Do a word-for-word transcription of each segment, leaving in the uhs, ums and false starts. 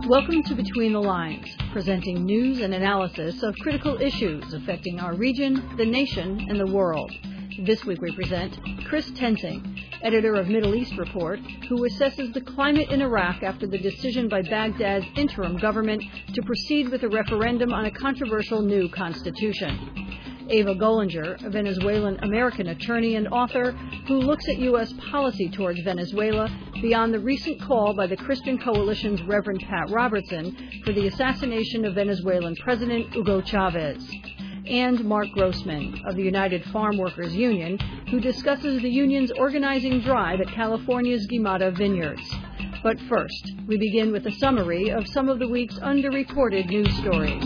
Welcome to Between the Lines, presenting news and analysis of critical issues affecting our region, the nation, and the world. This week we present Chris Tensing, editor of Middle East Report, who assesses the climate in Iraq after the decision by Baghdad's interim government to proceed with a referendum on a controversial new constitution. Ava Gollinger, a Venezuelan-American attorney and author who looks at U S policy towards Venezuela beyond the recent call by the Christian Coalition's Reverend Pat Robertson for the assassination of Venezuelan President Hugo Chavez. And Mark Grossman of the United Farm Workers Union, who discusses the union's organizing drive at California's Guimata Vineyards. But first, we begin with a summary of some of the week's underreported news stories.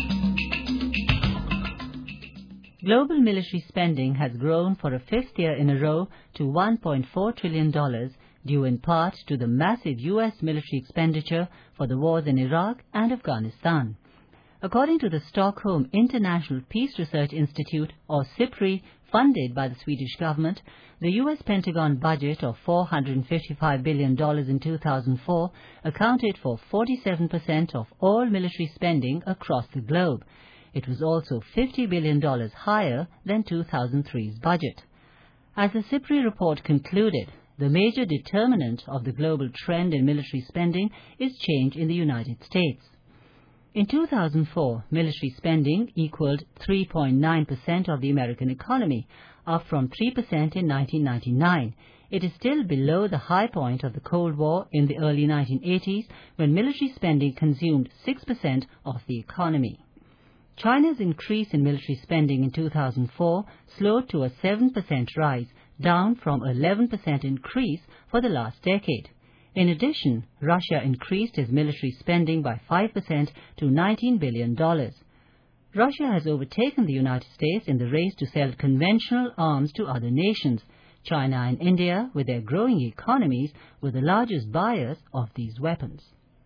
Global military spending has grown for a fifth year in a row to one point four trillion dollars, due in part to the massive U S military expenditure for the wars in Iraq and Afghanistan. According to the Stockholm International Peace Research Institute, or SIPRI, funded by the Swedish government, the U S Pentagon budget of four hundred fifty-five billion dollars in two thousand four accounted for forty-seven percent of all military spending across the globe. It was also fifty billion dollars higher than two thousand three's budget. As the SIPRI report concluded, the major determinant of the global trend in military spending is change in the United States. In two thousand four, military spending equaled three point nine percent of the American economy, up from three percent in nineteen ninety-nine. It is still below the high point of the Cold War in the early nineteen eighties, when military spending consumed six percent of the economy. China's increase in military spending in two thousand four slowed to a seven percent rise, down from an eleven percent increase for the last decade. In addition, Russia increased its military spending by five percent to nineteen billion dollars. Russia has overtaken the United States in the race to sell conventional arms to other nations. China and India, with their growing economies, were the largest buyers of these weapons.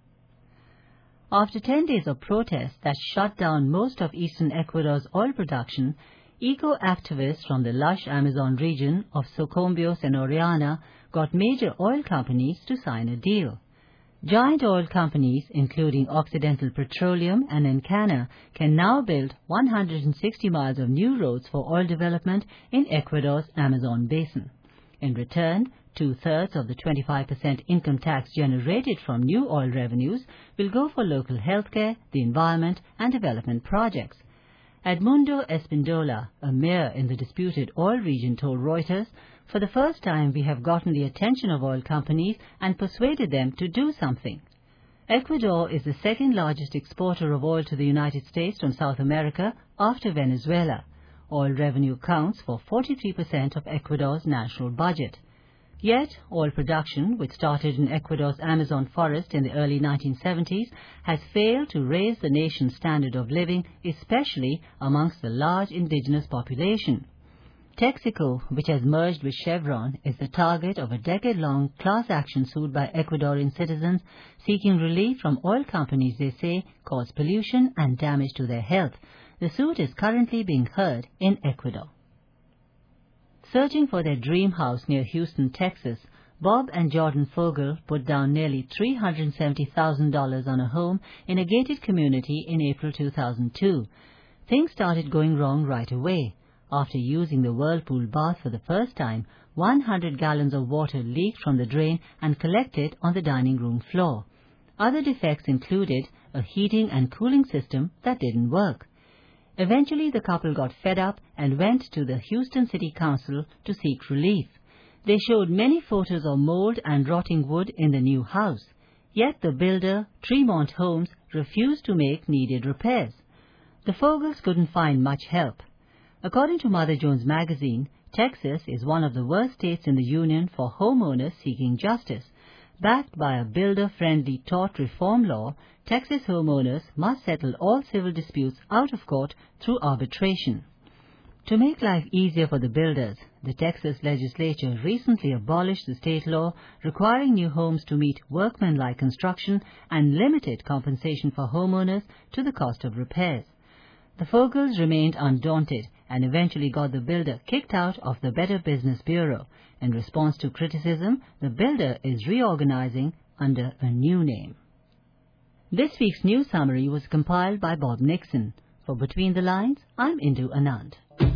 After ten days of protests that shut down most of eastern Ecuador's oil production, eco-activists from the lush Amazon region of Socorros and Oriana got major oil companies to sign a deal. Giant oil companies, including Occidental Petroleum and Encana, can now build one hundred sixty miles of new roads for oil development in Ecuador's Amazon basin. In return, two-thirds of the twenty-five percent income tax generated from new oil revenues will go for local healthcare, the environment, and development projects. Edmundo Espindola, a mayor in the disputed oil region, told Reuters, "For the first time we have gotten the attention of oil companies and persuaded them to do something." Ecuador is the second largest exporter of oil to the United States from South America after Venezuela. Oil revenue accounts for forty-three percent of Ecuador's national budget. Yet, oil production, which started in Ecuador's Amazon forest in the early nineteen seventies, has failed to raise the nation's standard of living, especially amongst the large indigenous population. Texaco, which has merged with Chevron, is the target of a decade-long class action suit by Ecuadorian citizens seeking relief from oil companies they say cause pollution and damage to their health. The suit is currently being heard in Ecuador. Searching for their dream house near Houston, Texas, Bob and Jordan Fogel put down nearly three hundred seventy thousand dollars on a home in a gated community in April two thousand two. Things started going wrong right away. After using the whirlpool bath for the first time, one hundred gallons of water leaked from the drain and collected on the dining room floor. Other defects included a heating and cooling system that didn't work. Eventually, the couple got fed up and went to the Houston City Council to seek relief. They showed many photos of mold and rotting wood in the new house. Yet the builder, Tremont Homes, refused to make needed repairs. The Fogels couldn't find much help. According to Mother Jones magazine, Texas is one of the worst states in the union for homeowners seeking justice. Backed by a builder-friendly tort reform law, Texas homeowners must settle all civil disputes out of court through arbitration. To make life easier for the builders, the Texas legislature recently abolished the state law requiring new homes to meet workmanlike construction and limited compensation for homeowners to the cost of repairs. The Fogels remained undaunted and eventually got the builder kicked out of the Better Business Bureau. In response to criticism, the builder is reorganizing under a new name. This week's news summary was compiled by Bob Nixon. For Between the Lines, I'm Indu Anand.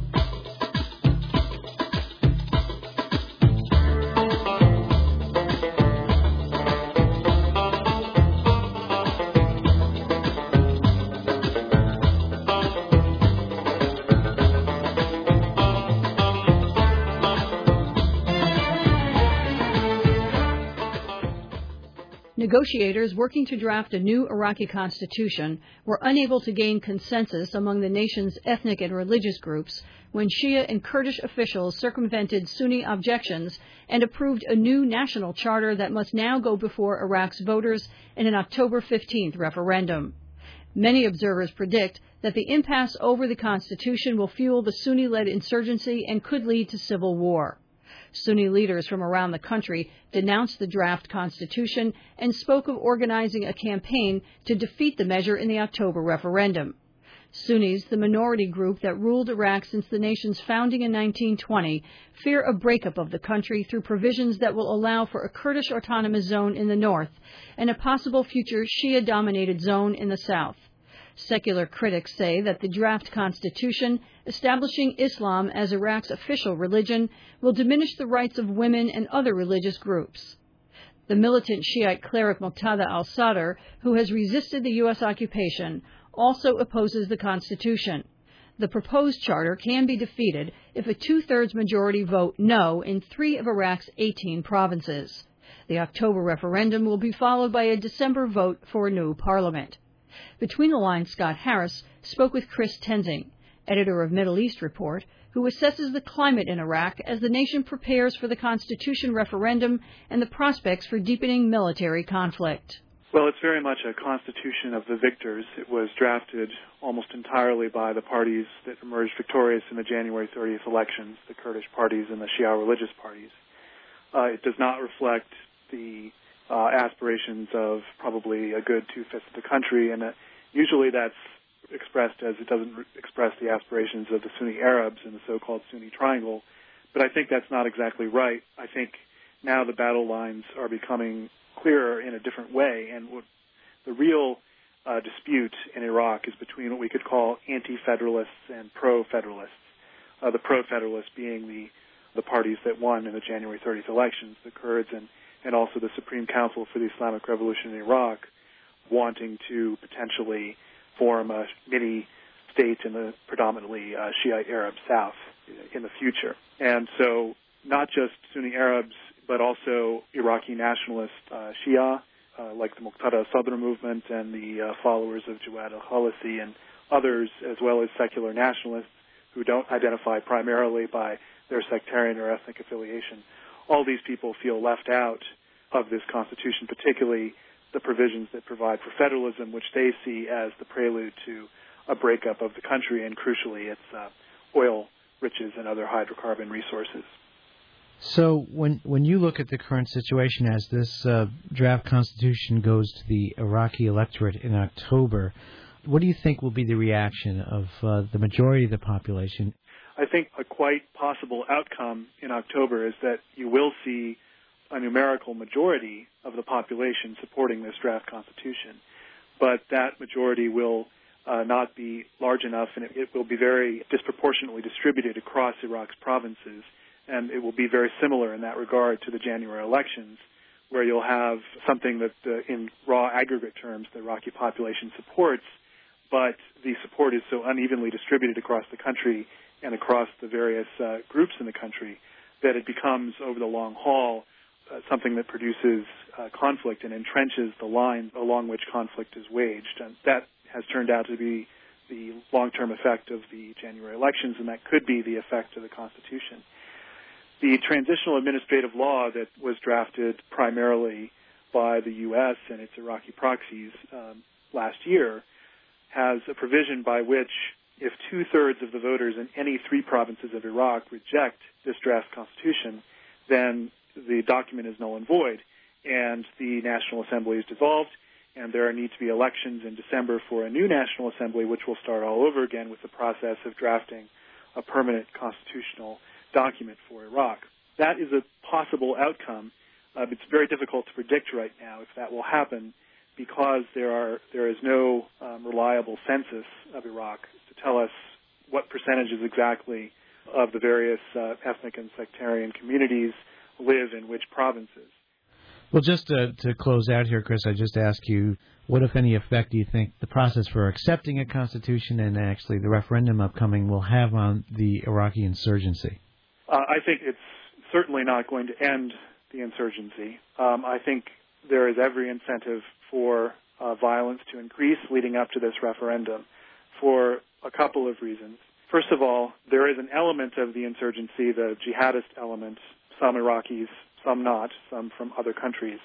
Negotiators working to draft a new Iraqi constitution were unable to gain consensus among the nation's ethnic and religious groups when Shia and Kurdish officials circumvented Sunni objections and approved a new national charter that must now go before Iraq's voters in an October fifteenth referendum. Many observers predict that the impasse over the constitution will fuel the Sunni-led insurgency and could lead to civil war. Sunni leaders from around the country denounced the draft constitution and spoke of organizing a campaign to defeat the measure in the October referendum. Sunnis, the minority group that ruled Iraq since the nation's founding in nineteen twenty, fear a breakup of the country through provisions that will allow for a Kurdish autonomous zone in the north and a possible future Shia-dominated zone in the south. Secular critics say that the draft constitution, establishing Islam as Iraq's official religion, will diminish the rights of women and other religious groups. The militant Shiite cleric Muqtada al-Sadr, who has resisted the U S occupation, also opposes the constitution. The proposed charter can be defeated if a two-thirds majority vote no in three of Iraq's eighteen provinces. The October referendum will be followed by a December vote for a new parliament. Between the Lines, Scott Harris spoke with Chris Tenzing, editor of Middle East Report, who assesses the climate in Iraq as the nation prepares for the Constitution referendum and the prospects for deepening military conflict. Well, it's very much a constitution of the victors. It was drafted almost entirely by the parties that emerged victorious in the January thirtieth elections, the Kurdish parties and the Shia religious parties. Uh, it does not reflect the uh, aspirations of probably a good two-fifths of the country, and uh, usually that's expressed as it doesn't re- express the aspirations of the Sunni Arabs in the so-called Sunni Triangle. But I think that's not exactly right. I think now the battle lines are becoming clearer in a different way, and what the real uh, dispute in Iraq is between what we could call anti-federalists and pro-federalists. Uh, the pro-federalists being the the parties that won in the January thirtieth elections, the Kurds and, and also the Supreme Council for the Islamic Revolution in Iraq, wanting to potentially form a mini-state in the predominantly uh, Shiite Arab South in the future. And so not just Sunni Arabs, but also Iraqi nationalist uh, Shia, uh, like the Muqtada al-Sadr movement and the uh, followers of Jawad al-Khalisi and others, as well as secular nationalists who don't identify primarily by their sectarian or ethnic affiliation. All these people feel left out of this constitution, particularly the provisions that provide for federalism, which they see as the prelude to a breakup of the country and, crucially, its uh, oil riches and other hydrocarbon resources. So when when you look at the current situation as this uh, draft constitution goes to the Iraqi electorate in October, what do you think will be the reaction of uh, the majority of the population? I think a quite possible outcome in October is that you will see a numerical majority of the population supporting this draft constitution, but that majority will uh, not be large enough, and it, it will be very disproportionately distributed across Iraq's provinces, and it will be very similar in that regard to the January elections, where you'll have something that uh, in raw aggregate terms the Iraqi population supports, but the support is so unevenly distributed across the country and across the various uh, groups in the country that it becomes, over the long haul, uh, something that produces uh, conflict and entrenches the line along which conflict is waged. And that has turned out to be the long-term effect of the January elections, and that could be the effect of the Constitution. The transitional administrative law that was drafted primarily by the U S and its Iraqi proxies um, last year has a provision by which if two-thirds of the voters in any three provinces of Iraq reject this draft constitution, then the document is null and void, and the National Assembly is dissolved, and there need to be elections in December for a new National Assembly, which will start all over again with the process of drafting a permanent constitutional document for Iraq. That is a possible outcome. Uh, it's very difficult to predict right now if that will happen. because there are there is no um, reliable census of Iraq to tell us what percentages exactly of the various uh, ethnic and sectarian communities live in which provinces. Well, just to, to close out here, Chris, I just ask you, what, if any, effect do you think the process for accepting a constitution and actually the referendum upcoming will have on the Iraqi insurgency? Uh, I think it's certainly not going to end the insurgency. Um, I think there is every incentive for uh, violence to increase leading up to this referendum for a couple of reasons. First of all, there is an element of the insurgency, the jihadist element, some Iraqis, some not, some from other countries,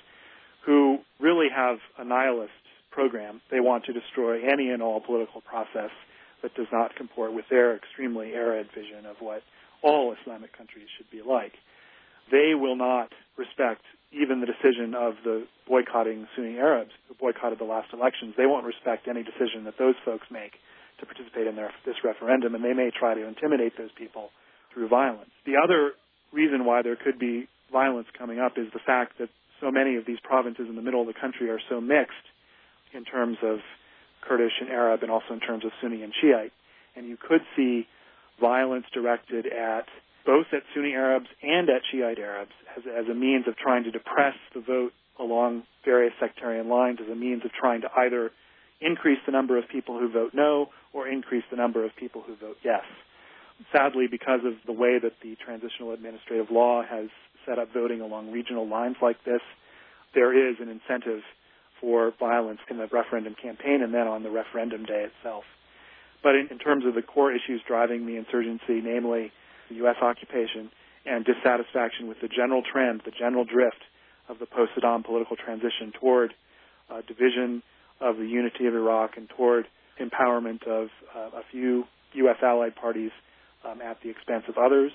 who really have a nihilist program. They want to destroy any and all political process that does not comport with their extremely arid vision of what all Islamic countries should be like. They will not respect even the decision of the boycotting Sunni Arabs who boycotted the last elections. They won't respect any decision that those folks make to participate in their, this referendum, and they may try to intimidate those people through violence. The other reason why there could be violence coming up is the fact that so many of these provinces in the middle of the country are so mixed in terms of Kurdish and Arab and also in terms of Sunni and Shiite. And you could see violence directed at both at Sunni Arabs and at Shiite Arabs as, as a means of trying to depress the vote along various sectarian lines, as a means of trying to either increase the number of people who vote no or increase the number of people who vote yes. Sadly, because of the way that the transitional administrative law has set up voting along regional lines like this, there is an incentive for violence in the referendum campaign and then on the referendum day itself. But in, in terms of the core issues driving the insurgency, namely the U S occupation and dissatisfaction with the general trend, the general drift of the post-Saddam political transition toward uh, division of the unity of Iraq and toward empowerment of uh, a few U S allied parties um, at the expense of others,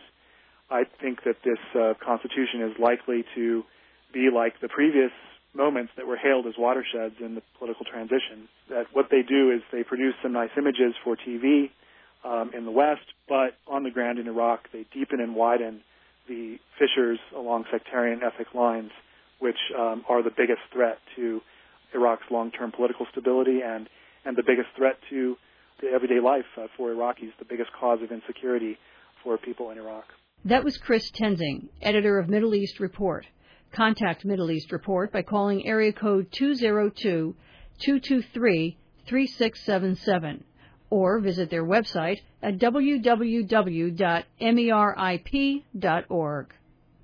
I think that this uh, Constitution is likely to be like the previous moments that were hailed as watersheds in the political transition. That what they do is they produce some nice images for T V um, in the West, but on the ground in Iraq, they deepen and widen the fissures along sectarian ethnic lines, which um, are the biggest threat to Iraq's long-term political stability and, and the biggest threat to the everyday life uh, for Iraqis, the biggest cause of insecurity for people in Iraq. That was Chris Tenzing, editor of Middle East Report. Contact Middle East Report by calling area code two oh two, two two three, three six seven seven or visit their website at w w w dot merip dot org.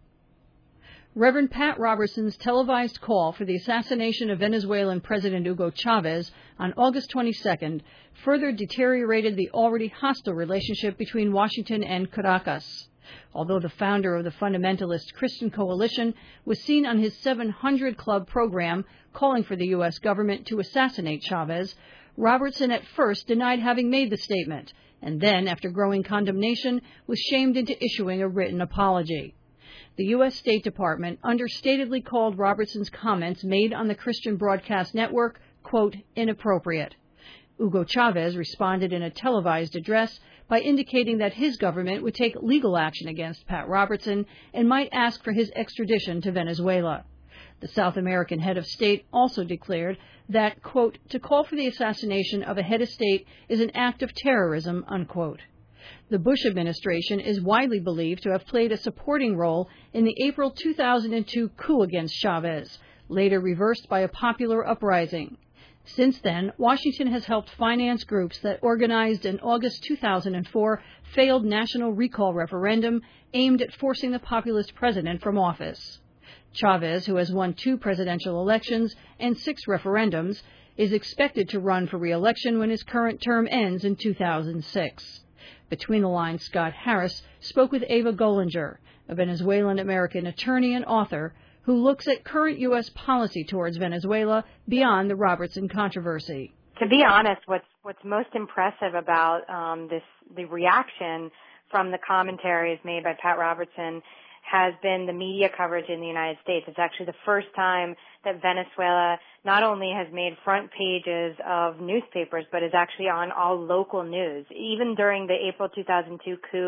Reverend Pat Robertson's televised call for the assassination of Venezuelan President Hugo Chavez on August twenty-second further deteriorated the already hostile relationship between Washington and Caracas. Although the founder of the fundamentalist Christian Coalition was seen on his seven hundred Club program calling for the U S government to assassinate Chavez, Robertson at first denied having made the statement, and then, after growing condemnation, was shamed into issuing a written apology. The U S State Department understatedly called Robertson's comments made on the Christian Broadcast Network, quote, inappropriate. Hugo Chavez responded in a televised address by indicating that his government would take legal action against Pat Robertson and might ask for his extradition to Venezuela. The South American head of state also declared that, quote, to call for the assassination of a head of state is an act of terrorism, unquote. The Bush administration is widely believed to have played a supporting role in the April two thousand two coup against Chavez, later reversed by a popular uprising. Since then, Washington has helped finance groups that organized an August two thousand four failed national recall referendum aimed at forcing the populist president from office. Chavez, who has won two presidential elections and six referendums, is expected to run for re-election when his current term ends in two thousand six. Between the Lines, Scott Harris spoke with Ava Gollinger, a Venezuelan-American attorney and author, who looks at current U S policy towards Venezuela beyond the Robertson controversy. To be honest, what's what's most impressive about um, this the reaction from the commentaries made by Pat Robertson has been the media coverage in the United States. It's actually the first time that Venezuela not only has made front pages of newspapers, but is actually on all local news. Even during the April two thousand two coup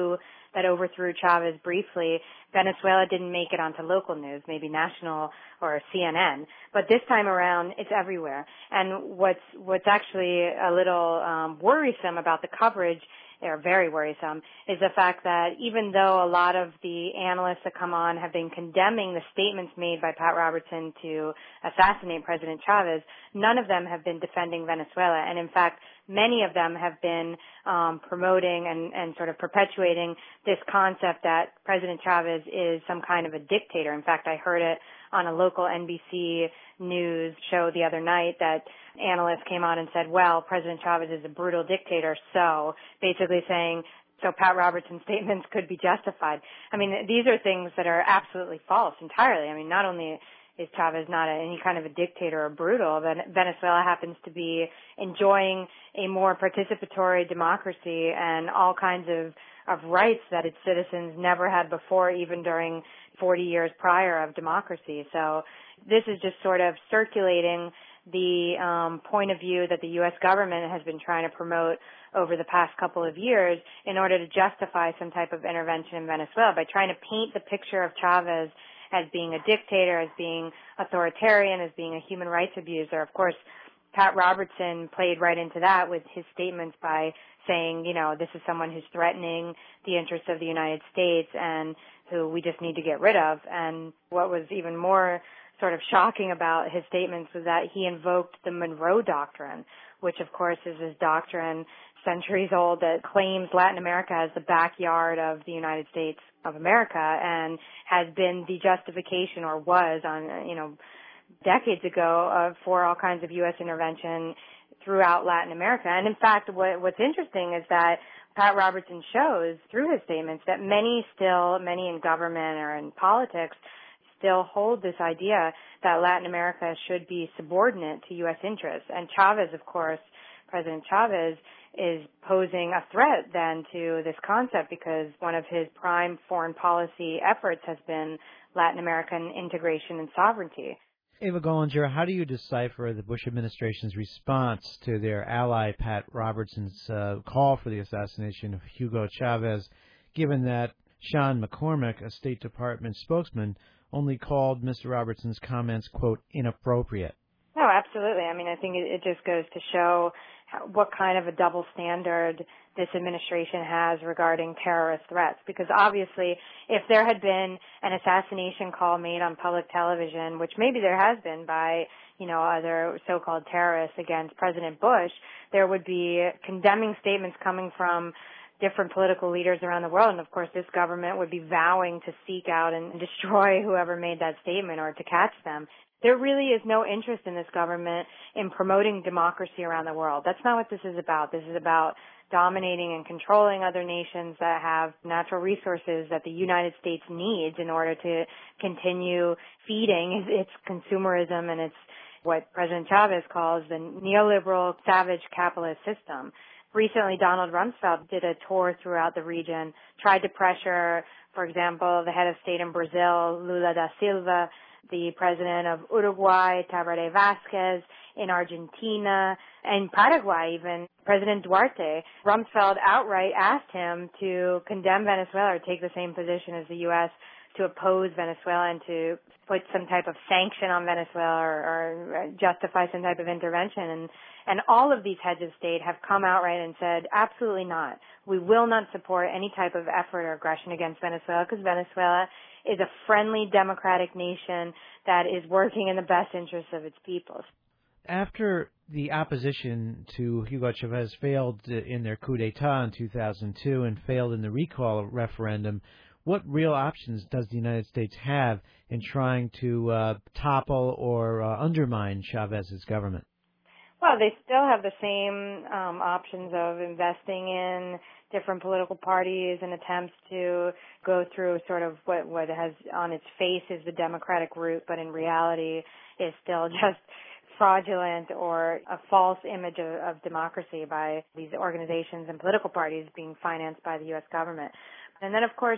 that overthrew Chavez briefly, Venezuela didn't make it onto local news, maybe national or C N N. But this time around, it's everywhere. And what's what's actually a little um, worrisome about the coverage, or very worrisome, is the fact that even though a lot of the analysts that come on have been condemning the statements made by Pat Robertson to assassinate President Chavez, none of them have been defending Venezuela. And in fact, many of them have been um, promoting and, and sort of perpetuating this concept that President Chavez is some kind of a dictator. In fact, I heard it on a local N B C News show the other night that analysts came on and said, well, President Chavez is a brutal dictator, so basically saying, so Pat Robertson's statements could be justified. I mean, these are things that are absolutely false entirely. I mean, not only is Chavez not a, any kind of a dictator or brutal, but Venezuela happens to be enjoying a more participatory democracy and all kinds of, of rights that its citizens never had before, even during forty years prior of democracy. So this is just sort of circulating the um, point of view that the U S government has been trying to promote over the past couple of years in order to justify some type of intervention in Venezuela by trying to paint the picture of Chavez as being a dictator, as being authoritarian, as being a human rights abuser. Of course, Pat Robertson played right into that with his statements by saying, you know, this is someone who's threatening the interests of the United States and who we just need to get rid of. And what was even more sort of shocking about his statements was that he invoked the Monroe Doctrine, which of course is this doctrine centuries old that claims Latin America as the backyard of the United States of America and has been the justification, or was on, you know, decades ago uh, for all kinds of U S intervention throughout Latin America. And in fact, what, what's interesting is that Pat Robertson shows through his statements that many still, many in government or in politics, still hold this idea that Latin America should be subordinate to U S interests. And Chavez, of course, President Chavez, is posing a threat then to this concept because one of his prime foreign policy efforts has been Latin American integration and sovereignty. Ava Gollinger, how do you decipher the Bush administration's response to their ally Pat Robertson's uh, call for the assassination of Hugo Chavez, given that Sean McCormack, a State Department spokesman, only called Mister Robertson's comments, quote, inappropriate? No, absolutely. I mean, I think it, it just goes to show how, what kind of a double standard this administration has regarding terrorist threats. Because obviously, if there had been an assassination call made on public television, which maybe there has been by, you know, other so-called terrorists against President Bush, there would be condemning statements coming from different political leaders around the world. And of course, this government would be vowing to seek out and destroy whoever made that statement or to catch them. There really is no interest in this government in promoting democracy around the world. That's not what this is about. This is about dominating and controlling other nations that have natural resources that the United States needs in order to continue feeding its consumerism and its what President Chavez calls the neoliberal savage capitalist system. Recently, Donald Rumsfeld did a tour throughout the region, tried to pressure, for example, the head of state in Brazil, Lula da Silva, the president of Uruguay, Tabaré Vázquez, in Argentina, and Paraguay even, President Duarte. Rumsfeld outright asked him to condemn Venezuela or take the same position as the U S to oppose Venezuela and to put some type of sanction on Venezuela or, or justify some type of intervention. And, and all of these heads of state have come outright and said, absolutely not. We will not support any type of effort or aggression against Venezuela because Venezuela is a friendly democratic nation that is working in the best interests of its peoples. After the opposition to Hugo Chavez failed in their coup d'etat in two thousand two and failed in the recall referendum, what real options does the United States have in trying to uh, topple or uh, undermine Chavez's government? Well, they still have the same um, options of investing in different political parties and attempts to go through sort of what, what has on its face is the democratic route, but in reality is still just fraudulent or a false image of, of democracy by these organizations and political parties being financed by the U S government. And then, of course,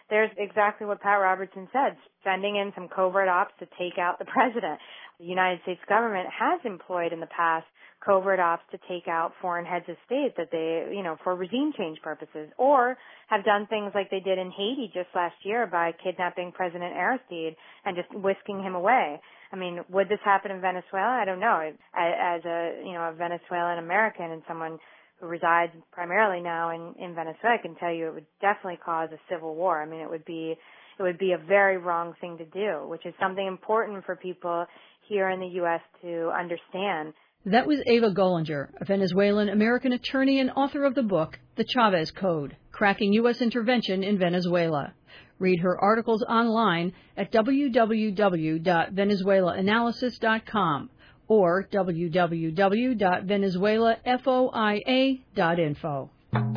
there's exactly what Pat Robertson said, sending in some covert ops to take out the president. The United States government has employed in the past covert ops to take out foreign heads of state that they, you know, for regime change purposes, or have done things like they did in Haiti just last year by kidnapping President Aristide and just whisking him away. I mean, would this happen in Venezuela? I don't know. As a, you know, a Venezuelan American and someone who resides primarily now in, in Venezuela, I can tell you it would definitely cause a civil war. I mean, it would be, it would be a very wrong thing to do, which is something important for people here in the U S to understand. That was Ava Gollinger, a Venezuelan-American attorney and author of the book, The Chavez Code, Cracking U S Intervention in Venezuela. Read her articles online at w w w dot venezuela analysis dot com or w w w dot venezuela foia dot info.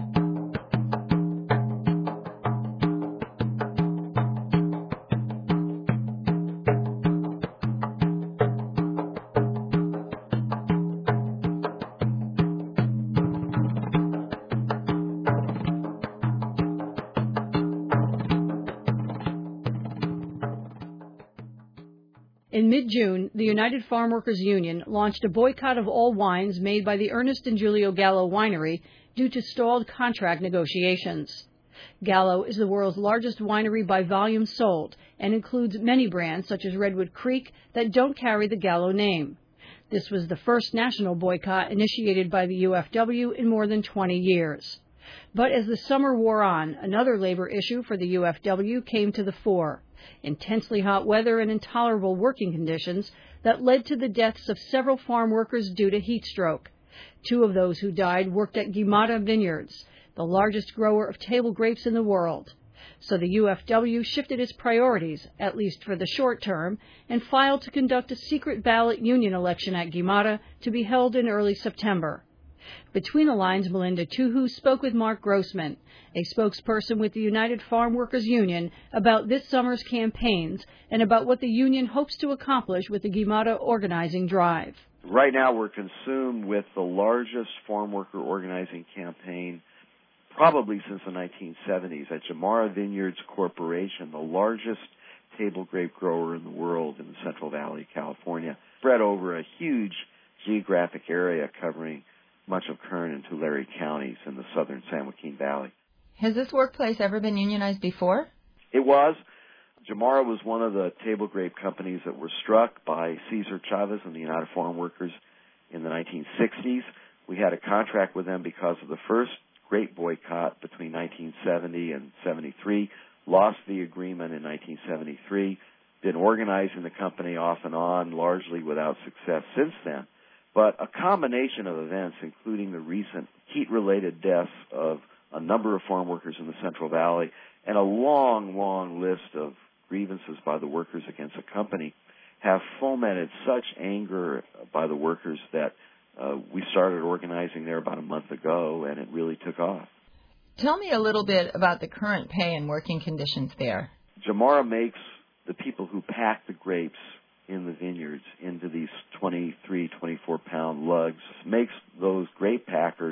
In mid-June, the United Farm Workers Union launched a boycott of all wines made by the Ernest and Julio Gallo winery due to stalled contract negotiations. Gallo is the world's largest winery by volume sold and includes many brands such as Redwood Creek that don't carry the Gallo name. This was the first national boycott initiated by the U F W in more than twenty years. But as the summer wore on, another labor issue for the U F W came to the fore: intensely hot weather and intolerable working conditions that led to the deaths of several farm workers due to heat stroke. Two of those who died worked at Guimara Vineyards, the largest grower of table grapes in the world. So the U F W shifted its priorities, at least for the short term, and filed to conduct a secret ballot union election at Guimara to be held in early September. Between the lines, Melinda Tuhu spoke with Mark Grossman, a spokesperson with the United Farm Workers Union, about this summer's campaigns and about what the union hopes to accomplish with the Guimara organizing drive. Right now we're consumed with the largest farm worker organizing campaign probably since the nineteen seventies at Guimara Vineyards Corporation, the largest table grape grower in the world in the Central Valley, California, spread over a huge geographic area covering much of Kern and Tulare counties in the southern San Joaquin Valley. Has this workplace ever been unionized before? It was. Guimara was one of the table grape companies that were struck by Cesar Chavez and the United Farm Workers in the nineteen sixties. We had a contract with them because of the first grape boycott between nineteen seventy and seventy-three, lost the agreement in nineteen seventy-three, been organizing the company off and on, largely without success since then. But a combination of events, including the recent heat-related deaths of a number of farm workers in the Central Valley and a long, long list of grievances by the workers against the company, have fomented such anger by the workers that uh, we started organizing there about a month ago, and it really took off. Tell me a little bit about the current pay and working conditions there. Guimara makes the people who pack the grapes in the vineyards into these twenty-three, twenty-four pound lugs, makes those grape packers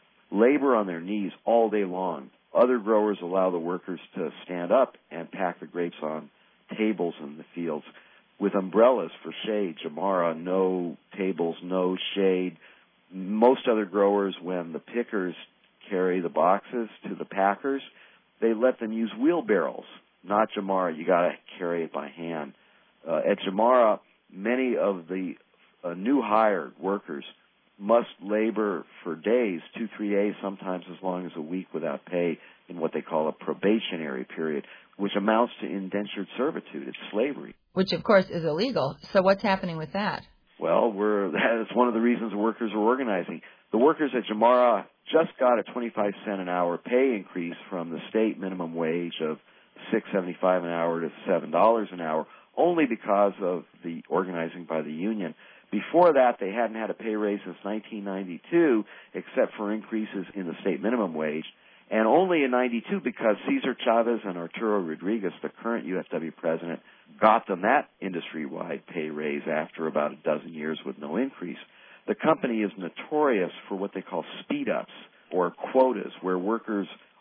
labor on their knees all day long. Other growers allow the workers to stand up and pack the grapes on tables in the fields with umbrellas for shade. Guimara, no tables, no shade. Most other growers, when the pickers carry the boxes to the packers, they let them use wheelbarrows. Not Guimara. You got to carry it by hand. Uh, at Guimara, many of the uh, new hired workers must labor for days, two, three days, sometimes as long as a week without pay in what they call a probationary period, which amounts to indentured servitude. It's slavery. Which, of course, is illegal. So what's happening with that? Well, we're, that's one of the reasons the workers are organizing. The workers at Guimara just got a twenty-five cent an hour pay increase from the state minimum wage of six seventy-five an hour to seven dollars an hour, only because of the organizing by the union. Before that, they hadn't had a pay raise since nineteen ninety-two, except for increases in the state minimum wage, and only in ninety-two because Cesar Chavez and Arturo Rodriguez, the current U F W president, got them that industry-wide pay raise after about a dozen years with no increase. The company is notorious for what they call speed-ups, or quotas, where workers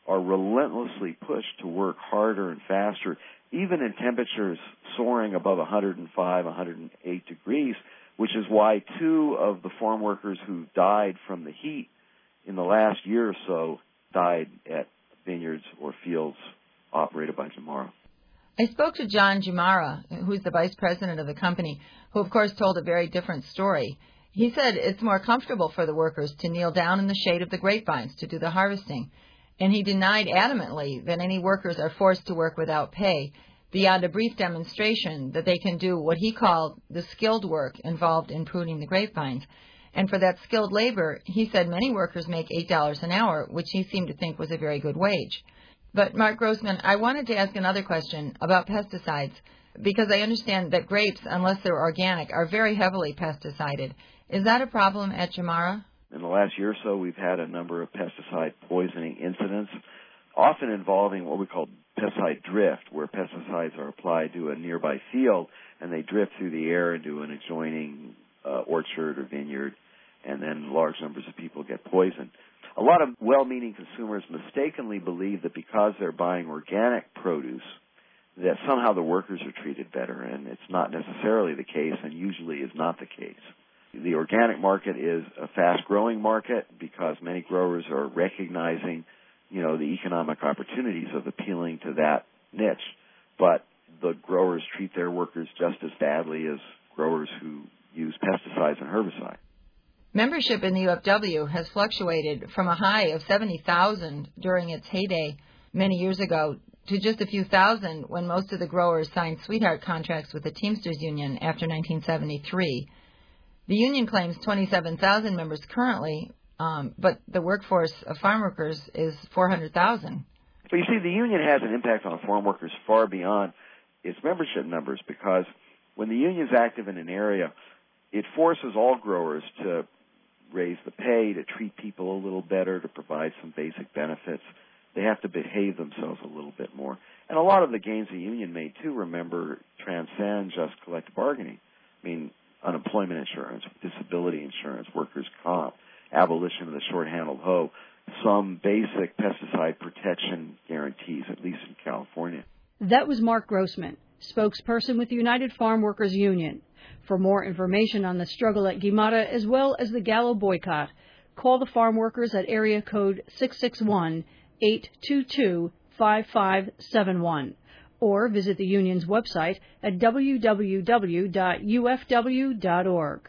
are relentlessly pushed to work harder and faster, even in temperatures soaring above one hundred five, one hundred eight degrees, which is why two of the farm workers who died from the heat in the last year or so died at vineyards or fields operated by Jamara. I spoke to John Jamara, who's the vice president of the company, who, of course, told a very different story. He said it's more comfortable for the workers to kneel down in the shade of the grapevines to do the harvesting, and he denied adamantly that any workers are forced to work without pay, beyond a brief demonstration that they can do what he called the skilled work involved in pruning the grapevines. And for that skilled labor, he said many workers make eight dollars an hour, which he seemed to think was a very good wage. But, Mark Grossman, I wanted to ask another question about pesticides, because I understand that grapes, unless they're organic, are very heavily pesticided. Is that a problem at Jamara? In the last year or so, we've had a number of pesticide poisoning incidents, often involving what we call pesticide drift, where pesticides are applied to a nearby field and they drift through the air into an adjoining uh, orchard or vineyard, and then large numbers of people get poisoned. A lot of well-meaning consumers mistakenly believe that because they're buying organic produce, that somehow the workers are treated better, and it's not necessarily the case, and usually is not the case. The organic market is a fast-growing market because many growers are recognizing, you know, the economic opportunities of appealing to that niche. But the growers treat their workers just as badly as growers who use pesticides and herbicides. Membership in the U F W has fluctuated from a high of seventy thousand during its heyday many years ago to just a few thousand when most of the growers signed sweetheart contracts with the Teamsters Union after nineteen seventy-three. The union claims twenty-seven thousand members currently, um, but the workforce of farm workers is four hundred thousand. But you see, the union has an impact on farm workers far beyond its membership numbers, because when the union's active in an area, it forces all growers to raise the pay, to treat people a little better, to provide some basic benefits. They have to behave themselves a little bit more. And a lot of the gains the union made, too, remember, transcend just collective bargaining. I mean, unemployment insurance, disability insurance, workers' comp, abolition of the short-handled hoe, some basic pesticide protection guarantees, at least in California. That was Mark Grossman, spokesperson with the United Farm Workers Union. For more information on the struggle at Guimara as well as the Gallo boycott, call the farm workers at area code six six one, eight two two, five five seven one or visit the union's website at w w w dot u f w dot org.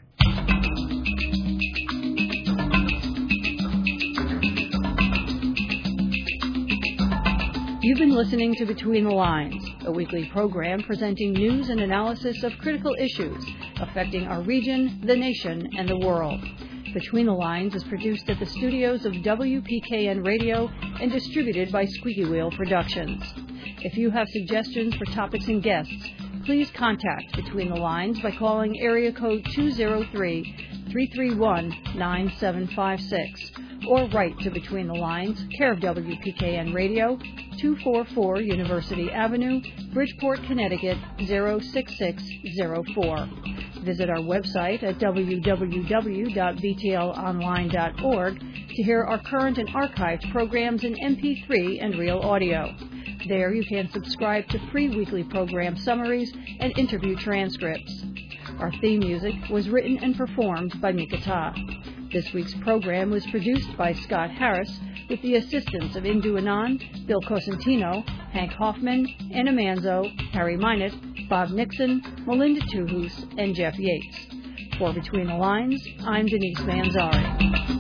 You've been listening to Between the Lines, a weekly program presenting news and analysis of critical issues affecting our region, the nation, and the world. Between the Lines is produced at the studios of W P K N Radio and distributed by Squeaky Wheel Productions. If you have suggestions for topics and guests, please contact Between the Lines by calling area code two oh three, three three one, nine seven five six or write to Between the Lines, care of W P K N Radio, two forty-four University Avenue, Bridgeport, Connecticut, zero six six zero four. Visit our website at w w w dot b t l online dot org to hear our current and archived programs in M P three and real audio. There you can subscribe to free weekly program summaries and interview transcripts. Our theme music was written and performed by Mika Ta. This week's program was produced by Scott Harris with the assistance of Indu Anand, Bill Cosentino, Hank Hoffman, Anna Manzo, Harry Minot, Bob Nixon, Melinda Tuhus, and Jeff Yates. For Between the Lines, I'm Denise Manzari.